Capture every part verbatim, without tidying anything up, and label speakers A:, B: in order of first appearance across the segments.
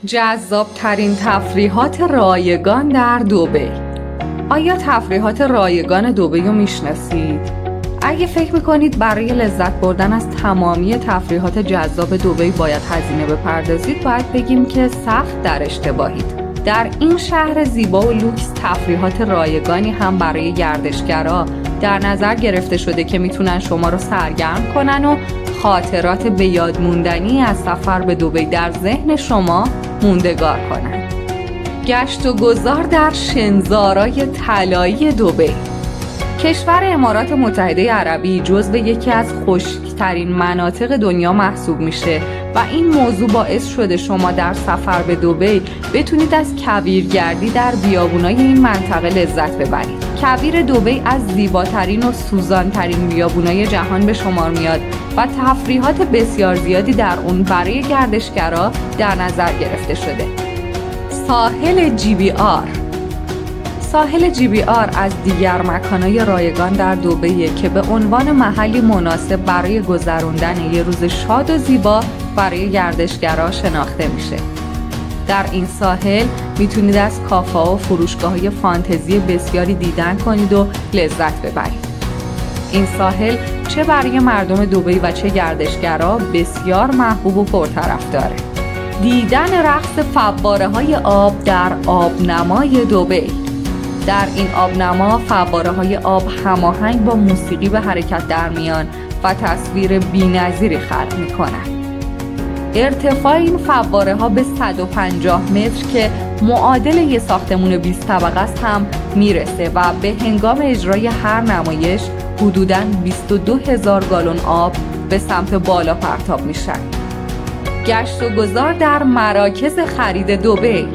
A: جذاب ترین تفریحات رایگان در دبی. آیا تفریحات رایگان دبی رو میشناسید؟ اگه فکر میکنید برای لذت بردن از تمامی تفریحات جذاب دبی باید هزینه بپردازید، باید بگیم که سخت در اشتباهید. در این شهر زیبا و لوکس تفریحات رایگانی هم برای گردشگرها در نظر گرفته شده که میتونن شما رو سرگرم کنن و خاطرات به یاد موندنی از سفر به دبی در ذهن شما موندگار کنن. گشت و گذار در شنزارای طلایی دبی. کشور امارات متحده عربی جزو یکی از خشک‌ترین مناطق دنیا محسوب میشه و این موضوع باعث شده شما در سفر به دبی بتونید از کویرگردی در بیابونای این منطقه لذت ببرید. کویر دبی از زیباترین و سوزانترین بیابونای جهان به شمار میاد و تفریحات بسیار زیادی در اون برای گردشگرها در نظر گرفته شده. ساحل جی بی آر. ساحل جی بی آر از دیگر مکانهای رایگان در دبی که به عنوان محلی مناسب برای گذراندن یه روز شاد و زیبا برای گردشگرها شناخته میشه. در این ساحل میتونید از کافه و فروشگاه‌های فانتزی بسیاری دیدن کنید و لذت ببرید. این ساحل چه برای مردم دبی و چه گردشگرها بسیار محبوب و پرطرفداره. دیدن رقص فواره‌های آب در آبنمای دبی. در این آبنما فواره‌های آب هماهنگ با موسیقی به حرکت در میان و تصویر بی‌نظیری خلق می‌کنند. ارتفاع این فواره‌ها به صد و پنجاه متر که معادل یک ساختمان بیست طبقه است هم میرسه و به هنگام اجرای هر نمایش حدوداً بیست و دو هزار گالن آب به سمت بالا پرتاب میشن. گشت و گذار در مراکز خرید دبی.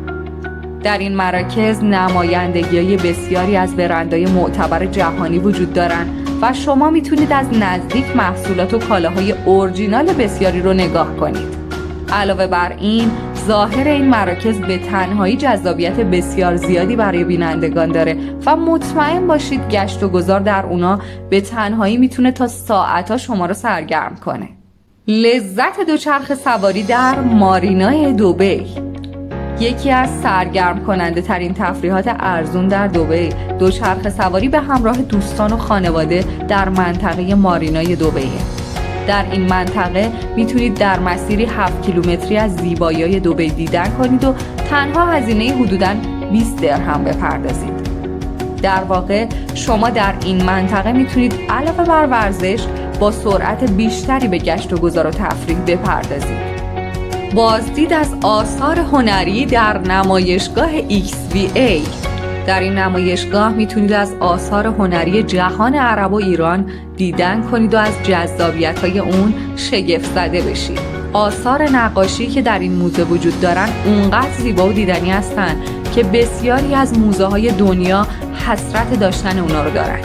A: در این مراکز نمایندگی‌های بسیاری از برندهای معتبر جهانی وجود دارند و شما میتونید از نزدیک محصولات و کالاهای اورجینال بسیاری رو نگاه کنید. علاوه بر این، ظاهر این مراکز به تنهایی جذابیت بسیار زیادی برای بینندگان داره و مطمئن باشید گشت و گذار در اونا به تنهایی میتونه تا ساعت‌ها شما رو سرگرم کنه. لذت دوچرخه سواری در مارینای دبی. یکی از سرگرم کننده ترین تفریحات ارزون در دبی دوچرخه سواری به همراه دوستان و خانواده در منطقه مارینای دبیه. در این منطقه میتونید در مسیری هفت کیلومتری از زیبایی‌های دبی دیدن کنید و تنها هزینه حدوداً بیست درهم بپردازید. در واقع شما در این منطقه میتونید علاوه بر ورزش با سرعت بیشتری به گشت و گذار و تفریح بپردازید. بازدید از آثار هنری در نمایشگاه ایکس وی ای. در این نمایشگاه میتونید از آثار هنری جهان عرب و ایران دیدن کنید و از جذابیت‌های اون شگفت زده بشید. آثار نقاشی که در این موزه وجود دارن اونقدر زیبا و دیدنی هستن که بسیاری از موزه‌های دنیا حسرت داشتن اونا رو دارن.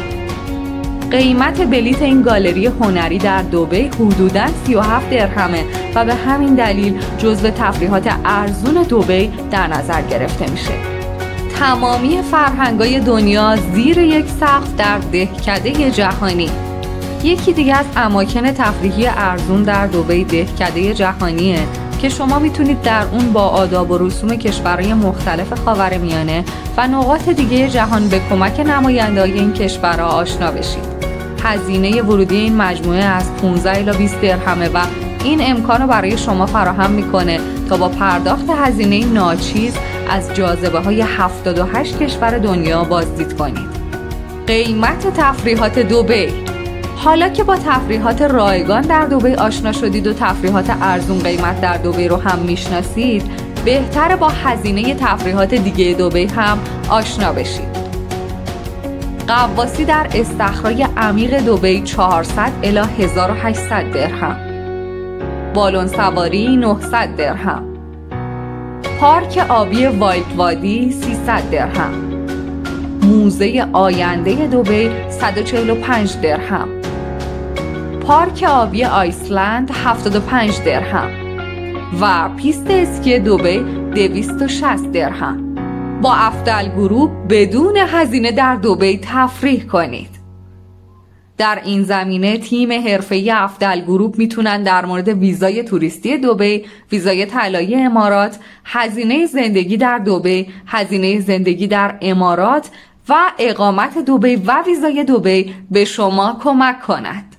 A: قیمت بلیت این گالری هنری در دبی حدوداً سی و هفت درهمه و به همین دلیل جزو تفریحات ارزون دبی در نظر گرفته میشه. تمامی فرهنگ‌های دنیا زیر یک سقف در دهکده جهانی. یکی دیگه از اماکن تفریحی ارزون در دبی دهکده جهانیه که شما میتونید در اون با آداب و رسوم کشورهای مختلف خاورمیانه و نقاط دیگه جهان به کمک نماینده‌های این کشورها آشنا بشید. هزینه ورودی این مجموعه از پانزده الی بیست درهمه و این امکانو برای شما فراهم میکنه تا با پرداخت هزینه ناچیز از جاذبه‌های هفتاد و هشت کشور دنیا بازدید کنید. قیمت تفریحات دبی. حالا که با تفریحات رایگان در دبی آشنا شدید و تفریحات ارزون قیمت در دبی رو هم میشناسید، بهتره با هزینه تفریحات دیگه دبی هم آشنا بشید. غواصی در استخرهای عمیق دبی چهارصد الی هزار و هشتصد درهم. بالون سواری نهصد درهم. پارک آبی وایلد وادی سیصد درهم. موزه آینده دبی صد و چهل و پنج درهم. پارک آبی آیسلند هفتاد و پنج درهم و پیست اسکی دبی دویست و شصت درهم. با افضل گروپ بدون هزینه در دبی تفریح کنید. در این زمینه تیم حرفه‌ای افضل گروپ میتونن در مورد ویزای توریستی دبی، ویزای طلایی امارات، هزینه زندگی در دبی، هزینه زندگی در امارات و اقامت دبی و ویزای دبی به شما کمک کنند.